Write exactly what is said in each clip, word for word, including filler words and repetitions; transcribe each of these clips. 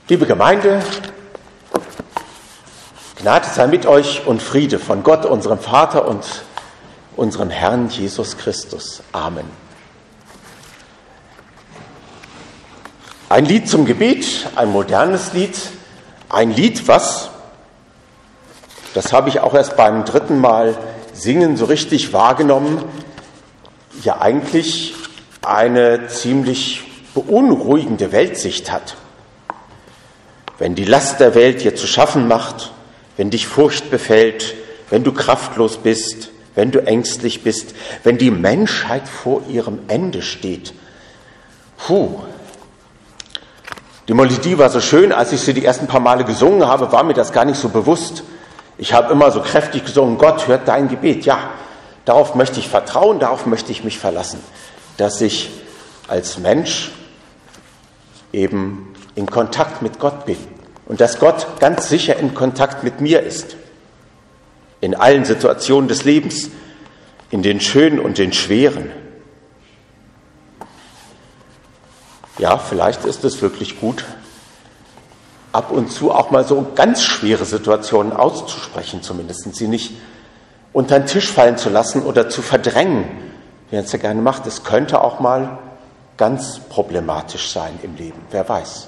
Liebe Gemeinde, Gnade sei mit euch und Friede von Gott, unserem Vater und unserem Herrn Jesus Christus. Amen. Ein Lied zum Gebet, ein modernes Lied, ein Lied, was, das habe ich auch erst beim dritten Mal singen so richtig wahrgenommen, ja eigentlich eine ziemlich beunruhigende Weltsicht hat. Wenn die Last der Welt dir zu schaffen macht, wenn dich Furcht befällt, wenn du kraftlos bist, wenn du ängstlich bist, wenn die Menschheit vor ihrem Ende steht. Puh. Die Melodie war so schön, als ich sie die ersten paar Male gesungen habe, war mir das gar nicht so bewusst. Ich habe immer so kräftig gesungen, Gott hört dein Gebet. Ja, darauf möchte ich vertrauen, darauf möchte ich mich verlassen, dass ich als Mensch eben in Kontakt mit Gott bin und dass Gott ganz sicher in Kontakt mit mir ist. In allen Situationen des Lebens, in den schönen und den schweren. Ja, vielleicht ist es wirklich gut, ab und zu auch mal so ganz schwere Situationen auszusprechen, zumindest sie nicht unter den Tisch fallen zu lassen oder zu verdrängen, wie man es ja gerne macht. Es könnte auch mal ganz problematisch sein im Leben, wer weiß.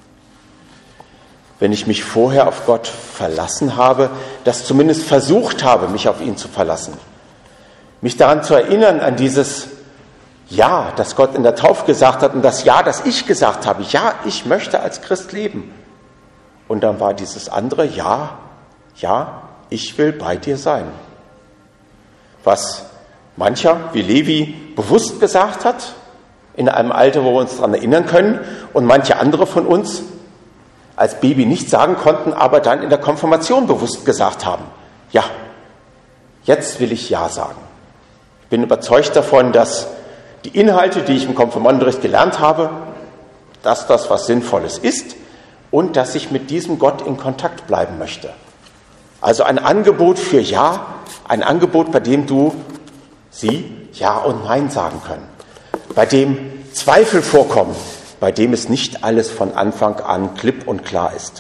Wenn ich mich vorher auf Gott verlassen habe, das zumindest versucht habe, mich auf ihn zu verlassen. Mich daran zu erinnern, an dieses Ja, das Gott in der Taufe gesagt hat und das Ja, das ich gesagt habe. Ja, ich möchte als Christ leben. Und dann war dieses andere Ja, ja, ich will bei dir sein. Was mancher, wie Levi, bewusst gesagt hat, in einem Alter, wo wir uns daran erinnern können, und manche andere von uns als Baby nicht sagen konnten, aber dann in der Konfirmation bewusst gesagt haben, ja, jetzt will ich Ja sagen. Ich bin überzeugt davon, dass die Inhalte, die ich im Konfirmandenunterricht gelernt habe, dass das was Sinnvolles ist und dass ich mit diesem Gott in Kontakt bleiben möchte. Also ein Angebot für Ja, ein Angebot, bei dem du, sie Ja und Nein sagen können, bei dem Zweifel vorkommen, bei dem es nicht alles von Anfang an klipp und klar ist.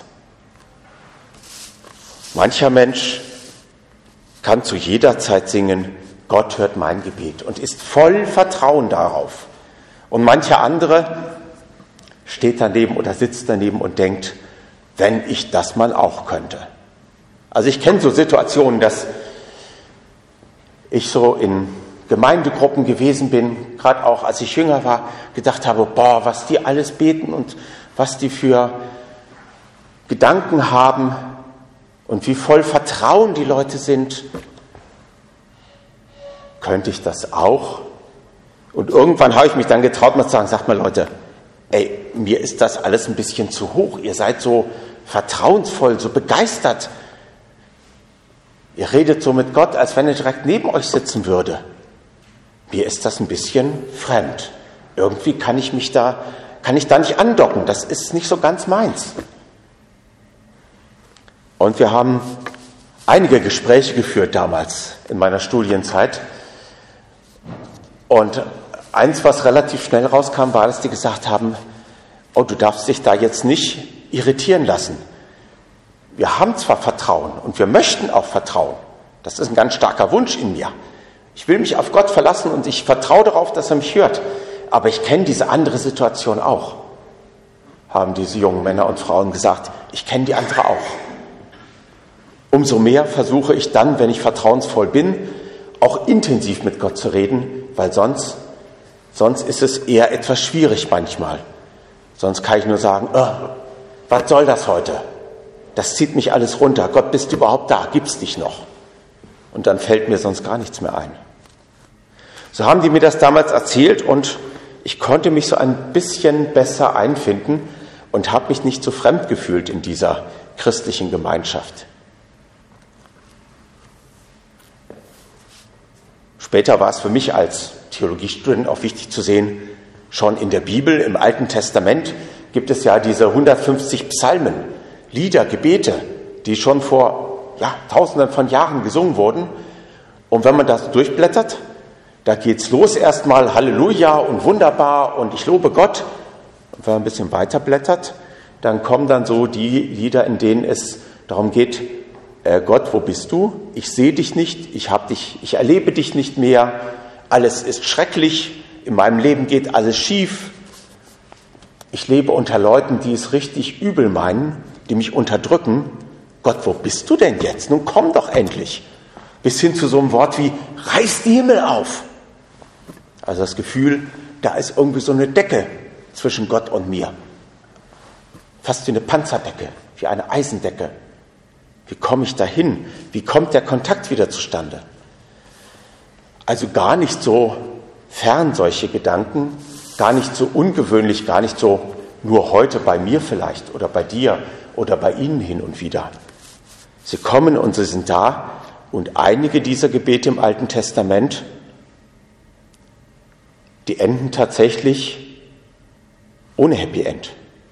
Mancher Mensch kann zu jeder Zeit singen, Gott hört mein Gebet und ist voll Vertrauen darauf. Und mancher andere steht daneben oder sitzt daneben und denkt, wenn ich das mal auch könnte. Also ich kenne so Situationen, dass ich so in Gemeindegruppen gewesen bin, gerade auch als ich jünger war, gedacht habe, boah, was die alles beten und was die für Gedanken haben und wie voll Vertrauen die Leute sind. Könnte ich das auch? Und irgendwann habe ich mich dann getraut, mal zu sagen, sagt mal Leute, ey, mir ist das alles ein bisschen zu hoch. Ihr seid so vertrauensvoll, so begeistert. Ihr redet so mit Gott, als wenn er direkt neben euch sitzen würde. Mir ist das ein bisschen fremd. Irgendwie kann ich mich da, kann ich da nicht andocken. Das ist nicht so ganz meins. Und wir haben einige Gespräche geführt damals in meiner Studienzeit. Und eins, was relativ schnell rauskam, war, dass die gesagt haben, oh, du darfst dich da jetzt nicht irritieren lassen. Wir haben zwar Vertrauen und wir möchten auch Vertrauen. Das ist ein ganz starker Wunsch in mir. Ich will mich auf Gott verlassen und ich vertraue darauf, dass er mich hört. Aber ich kenne diese andere Situation auch, haben diese jungen Männer und Frauen gesagt. Ich kenne die andere auch. Umso mehr versuche ich dann, wenn ich vertrauensvoll bin, auch intensiv mit Gott zu reden, weil sonst, sonst ist es eher etwas schwierig manchmal. Sonst kann ich nur sagen, oh, was soll das heute? Das zieht mich alles runter. Gott, bist du überhaupt da? Gibt's dich noch? Und dann fällt mir sonst gar nichts mehr ein. So haben die mir das damals erzählt und ich konnte mich so ein bisschen besser einfinden und habe mich nicht so fremd gefühlt in dieser christlichen Gemeinschaft. Später war es für mich als Theologiestudent auch wichtig zu sehen, schon in der Bibel, im Alten Testament, gibt es ja diese hundertfünfzig Psalmen, Lieder, Gebete, die schon vor ja, Tausenden von Jahren gesungen wurden. Und wenn man das durchblättert, da geht's los erstmal Halleluja und wunderbar und ich lobe Gott. Und wenn man ein bisschen weiter blättert, dann kommen dann so die Lieder, in denen es darum geht, äh, Gott, wo bist du? Ich sehe dich nicht, ich hab dich, ich erlebe dich nicht mehr, alles ist schrecklich, in meinem Leben geht alles schief. Ich lebe unter Leuten, die es richtig übel meinen, die mich unterdrücken. Gott, wo bist du denn jetzt? Nun komm doch endlich. Bis hin zu so einem Wort wie, reiß die Himmel auf. Also das Gefühl, da ist irgendwie so eine Decke zwischen Gott und mir. Fast wie eine Panzerdecke, wie eine Eisendecke. Wie komme ich dahin? Wie kommt der Kontakt wieder zustande? Also gar nicht so fern solche Gedanken, gar nicht so ungewöhnlich, gar nicht so nur heute bei mir vielleicht oder bei dir oder bei Ihnen hin und wieder. Sie kommen und sie sind da und einige dieser Gebete im Alten Testament, die enden tatsächlich ohne Happy End.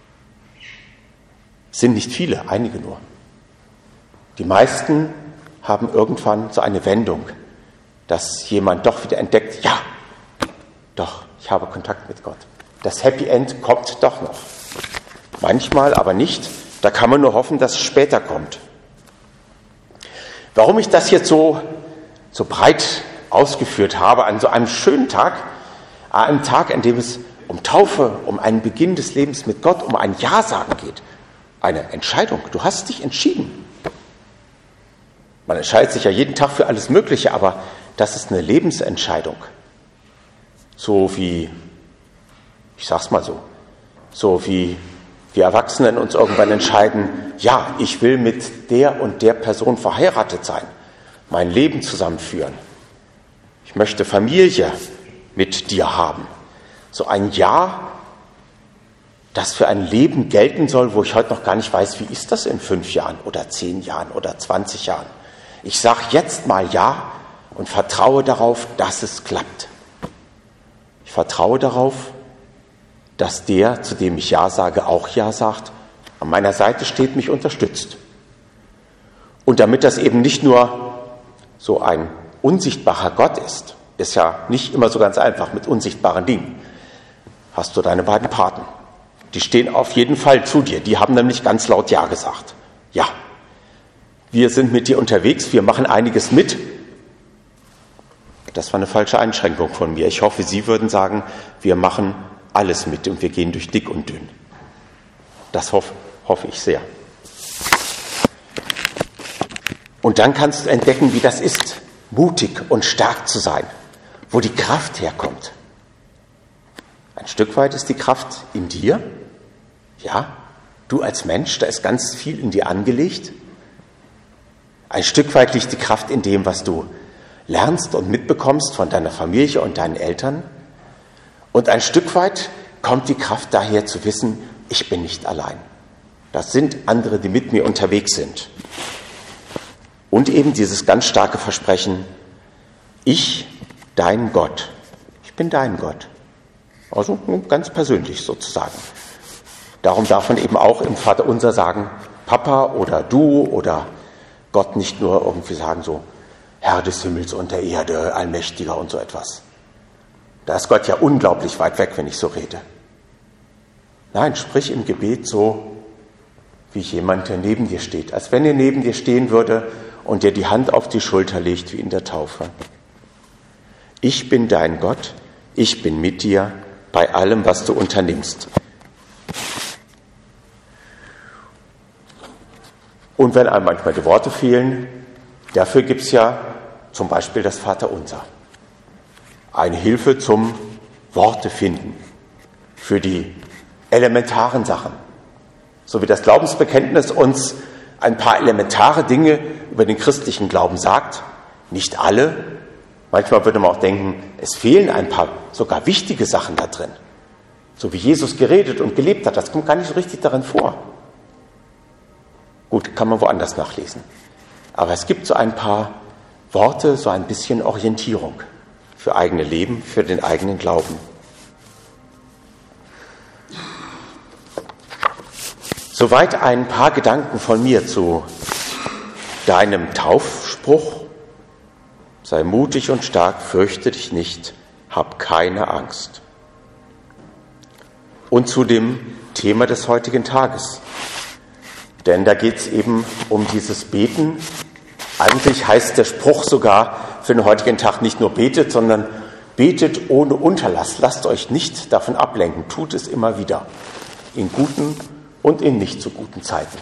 Sind nicht viele, einige nur. Die meisten haben irgendwann so eine Wendung, dass jemand doch wieder entdeckt, ja, doch, ich habe Kontakt mit Gott. Das Happy End kommt doch noch. Manchmal aber nicht. Da kann man nur hoffen, dass es später kommt. Warum ich das jetzt so, so breit ausgeführt habe, an so einem schönen Tag, an einem Tag, an dem es um Taufe, um einen Beginn des Lebens mit Gott, um ein Ja-Sagen geht. Eine Entscheidung. Du hast dich entschieden. Man entscheidet sich ja jeden Tag für alles Mögliche, aber das ist eine Lebensentscheidung. So wie, ich sag's mal so, so wie wir Erwachsenen uns irgendwann entscheiden, ja, ich will mit der und der Person verheiratet sein, mein Leben zusammenführen. Ich möchte Familie mit dir haben. So ein Ja, das für ein Leben gelten soll, wo ich heute noch gar nicht weiß, wie ist das in fünf Jahren oder zehn Jahren oder zwanzig Jahren. Ich sage jetzt mal Ja und vertraue darauf, dass es klappt. Ich vertraue darauf, dass der, zu dem ich Ja sage, auch Ja sagt, an meiner Seite steht, mich unterstützt. Und damit das eben nicht nur so ein unsichtbarer Gott ist, ist ja nicht immer so ganz einfach mit unsichtbaren Dingen, hast du deine beiden Paten. Die stehen auf jeden Fall zu dir. Die haben nämlich ganz laut Ja gesagt. Ja, wir sind mit dir unterwegs, wir machen einiges mit. Das war eine falsche Einschränkung von mir. Ich hoffe, Sie würden sagen, wir machen alles mit und wir gehen durch dick und dünn. Das hoffe, hoffe ich sehr. Und dann kannst du entdecken, wie das ist, mutig und stark zu sein, wo die Kraft herkommt. Ein Stück weit ist die Kraft in dir. Ja, du als Mensch, da ist ganz viel in dir angelegt. Ein Stück weit liegt die Kraft in dem, was du lernst und mitbekommst von deiner Familie und deinen Eltern. Und ein Stück weit kommt die Kraft daher zu wissen, ich bin nicht allein. Das sind andere, die mit mir unterwegs sind. Und eben dieses ganz starke Versprechen, ich, dein Gott, ich bin dein Gott. Also ganz persönlich sozusagen. Darum darf man eben auch im Vaterunser sagen, Papa oder du oder Gott nicht nur irgendwie sagen so, Herr des Himmels und der Erde, Allmächtiger und so etwas. Da ist Gott ja unglaublich weit weg, wenn ich so rede. Nein, sprich im Gebet so, wie jemand, der neben dir steht. Als wenn er neben dir stehen würde und dir die Hand auf die Schulter legt, wie in der Taufe. Ich bin dein Gott, ich bin mit dir bei allem, was du unternimmst. Und wenn einem manchmal die Worte fehlen, dafür gibt es ja zum Beispiel das Vaterunser. Eine Hilfe zum Worte finden für die elementaren Sachen. So wie das Glaubensbekenntnis uns ein paar elementare Dinge über den christlichen Glauben sagt, nicht alle. Manchmal würde man auch denken, es fehlen ein paar sogar wichtige Sachen da drin. So wie Jesus geredet und gelebt hat, das kommt gar nicht so richtig darin vor. Gut, kann man woanders nachlesen. Aber es gibt so ein paar Worte, so ein bisschen Orientierung für eigene Leben, für den eigenen Glauben. Soweit ein paar Gedanken von mir zu deinem Taufspruch. Sei mutig und stark, fürchte dich nicht, hab keine Angst. und zu dem Thema des heutigen Tages. Denn da geht es eben um dieses Beten. Eigentlich heißt der Spruch sogar für den heutigen Tag nicht nur betet, sondern betet ohne Unterlass. Lasst euch nicht davon ablenken. Tut es immer wieder. In guten und in nicht so guten Zeiten.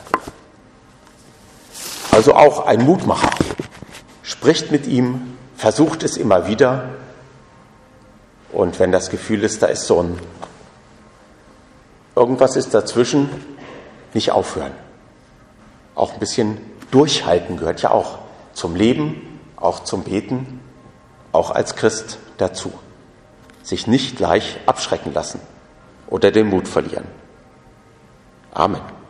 Also auch ein Mutmacher. Spricht mit ihm, versucht es immer wieder. Und wenn das Gefühl ist, da ist so ein, irgendwas ist dazwischen, nicht aufhören. Auch ein bisschen durchhalten gehört ja auch zum Leben, auch zum Beten, auch als Christ dazu. Sich nicht gleich abschrecken lassen oder den Mut verlieren. Amen.